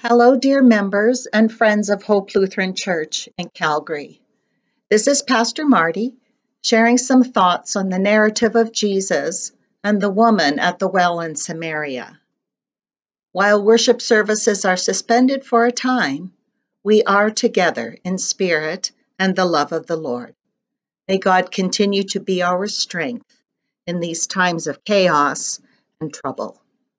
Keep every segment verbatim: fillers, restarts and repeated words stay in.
Hello, dear members and friends of Hope Lutheran Church in Calgary. This is Pastor Marty sharing some thoughts on the narrative of Jesus and the woman at the well in Samaria. While worship services are suspended for a time, we are together in spirit and the love of the Lord. May God continue to be our strength in these times of chaos and trouble.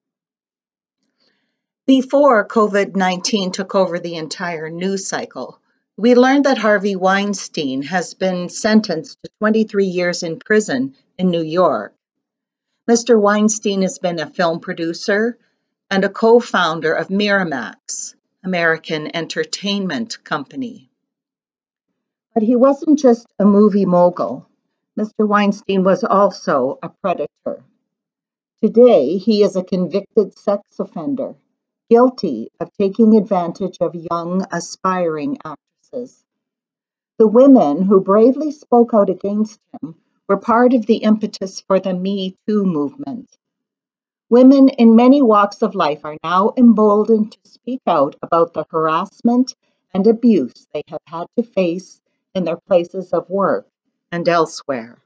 Before COVID nineteen took over the entire news cycle, we learned that Harvey Weinstein has been sentenced to twenty-three years in prison in New York. Mister Weinstein has been a film producer and a co-founder of Miramax, American entertainment company. But he wasn't just a movie mogul. Mister Weinstein was also a predator. Today, he is a convicted sex offender, guilty of taking advantage of young, aspiring actresses. The women who bravely spoke out against him were part of the impetus for the Me Too movement. Women in many walks of life are now emboldened to speak out about the harassment and abuse they have had to face in their places of work and elsewhere.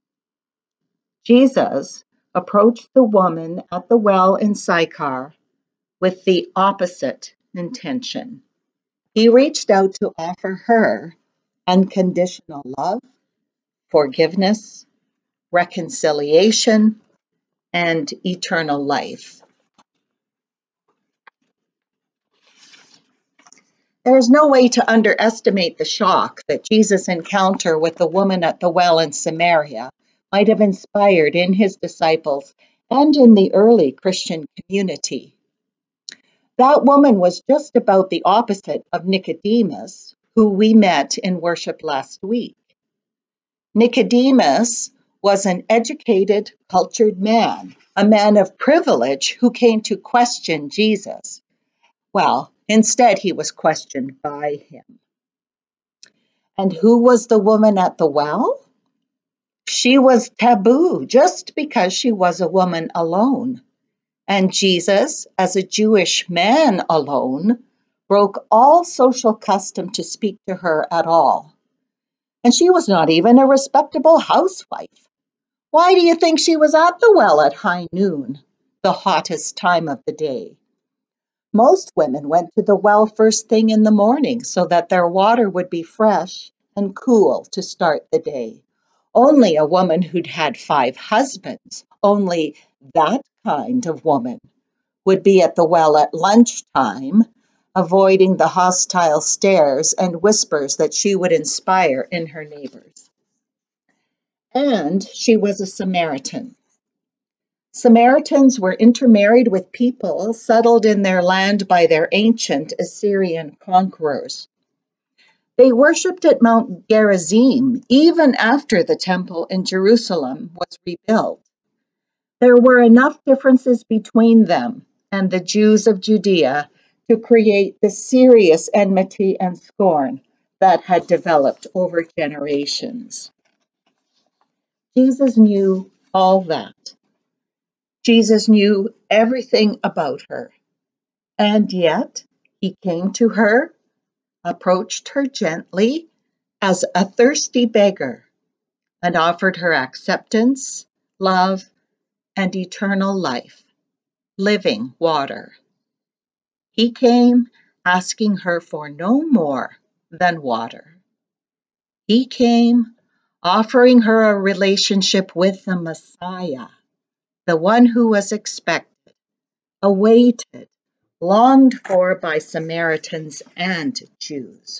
Jesus approached the woman at the well in Sychar with the opposite intention. He reached out to offer her unconditional love, forgiveness, reconciliation, and eternal life. There is no way to underestimate the shock that Jesus' encounter with the woman at the well in Samaria might have inspired in his disciples and in the early Christian community. That woman was just about the opposite of Nicodemus, who we met in worship last week. Nicodemus was an educated, cultured man, a man of privilege who came to question Jesus. Well, instead he was questioned by him. And who was the woman at the well? She was taboo just because she was a woman alone. And Jesus, as a Jewish man alone, broke all social custom to speak to her at all. And she was not even a respectable housewife. Why do you think she was at the well at high noon, the hottest time of the day? Most women went to the well first thing in the morning so that their water would be fresh and cool to start the day. Only a woman who'd had five husbands, only that kind of woman, would be at the well at lunchtime, avoiding the hostile stares and whispers that she would inspire in her neighbors. And she was a Samaritan. Samaritans were intermarried with people settled in their land by their ancient Assyrian conquerors. They worshipped at Mount Gerizim even after the temple in Jerusalem was rebuilt. There were enough differences between them and the Jews of Judea to create the serious enmity and scorn that had developed over generations. Jesus knew all that. Jesus knew everything about her. And yet he came to her, approached her gently as a thirsty beggar, and offered her acceptance, love, and eternal life, living water. He came asking her for no more than water. He came offering her a relationship with the Messiah, the one who was expected, awaited, longed for by Samaritans and Jews.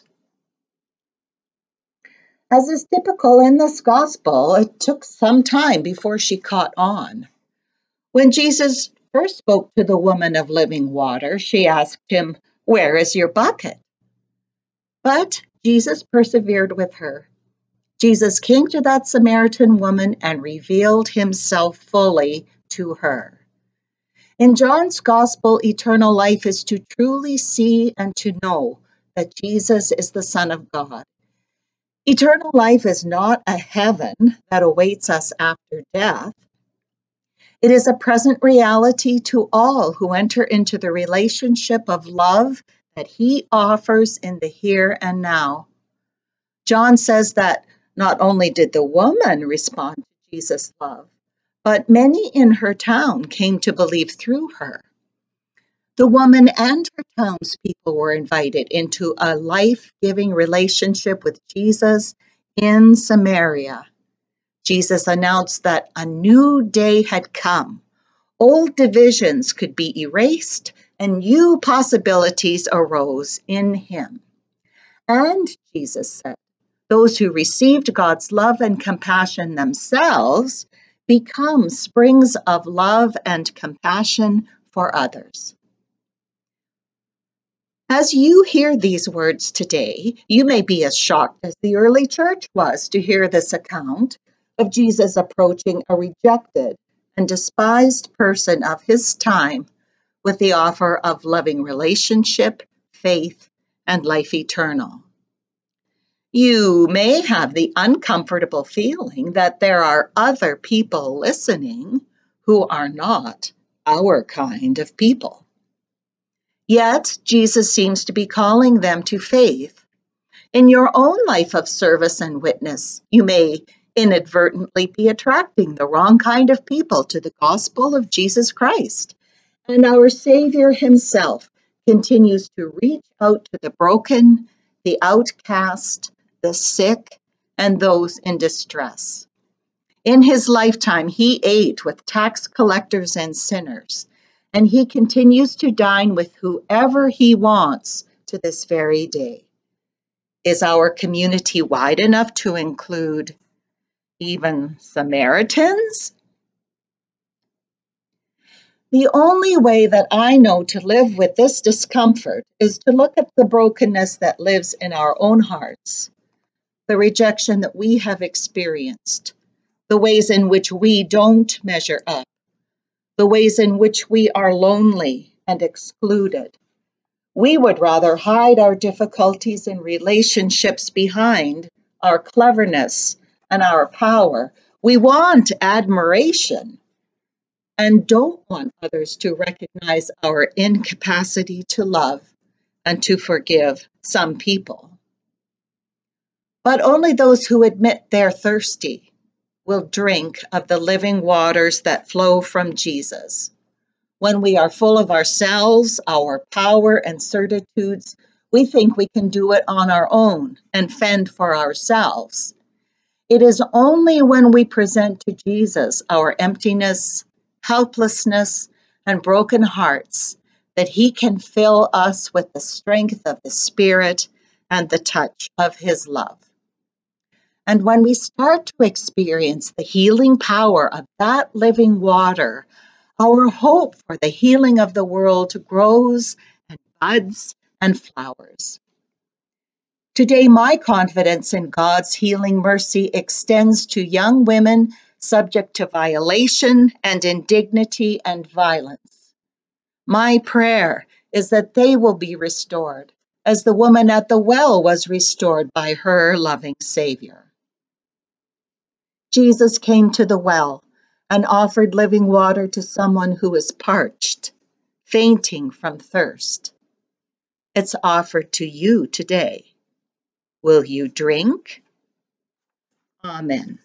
As is typical in this gospel, it took some time before she caught on. When Jesus first spoke to the woman of living water, she asked him, "Where is your bucket?" But Jesus persevered with her. Jesus came to that Samaritan woman and revealed himself fully to her. In John's gospel, eternal life is to truly see and to know that Jesus is the Son of God. Eternal life is not a heaven that awaits us after death. It is a present reality to all who enter into the relationship of love that he offers in the here and now. John says that not only did the woman respond to Jesus' love, but many in her town came to believe through her. The woman and her townspeople were invited into a life-giving relationship with Jesus in Samaria. Jesus announced that a new day had come. Old divisions could be erased and new possibilities arose in him. And Jesus said, those who received God's love and compassion themselves become springs of love and compassion for others. As you hear these words today, you may be as shocked as the early church was to hear this account of Jesus approaching a rejected and despised person of his time with the offer of loving relationship, faith, and life eternal. You may have the uncomfortable feeling that there are other people listening who are not our kind of people. Yet, Jesus seems to be calling them to faith. In your own life of service and witness, you may inadvertently be attracting the wrong kind of people to the gospel of Jesus Christ. And our Savior himself continues to reach out to the broken, the outcast, the sick, and those in distress. In his lifetime, he ate with tax collectors and sinners, and he continues to dine with whoever he wants to this very day. Is our community wide enough to include even Samaritans? The only way that I know to live with this discomfort is to look at the brokenness that lives in our own hearts, the rejection that we have experienced, the ways in which we don't measure up, the ways in which we are lonely and excluded. We would rather hide our difficulties in relationships behind our cleverness and our power. We want admiration and don't want others to recognize our incapacity to love and to forgive some people. But only those who admit they're thirsty will drink of the living waters that flow from Jesus. When we are full of ourselves, our power and certitudes, we think we can do it on our own and fend for ourselves. It is only when we present to Jesus our emptiness, helplessness, and broken hearts that he can fill us with the strength of the Spirit and the touch of his love. And when we start to experience the healing power of that living water, our hope for the healing of the world grows and buds and flowers. Today, my confidence in God's healing mercy extends to young women subject to violation and indignity and violence. My prayer is that they will be restored, as the woman at the well was restored by her loving Savior. Jesus came to the well and offered living water to someone who was parched, fainting from thirst. It's offered to you today. Will you drink? Amen.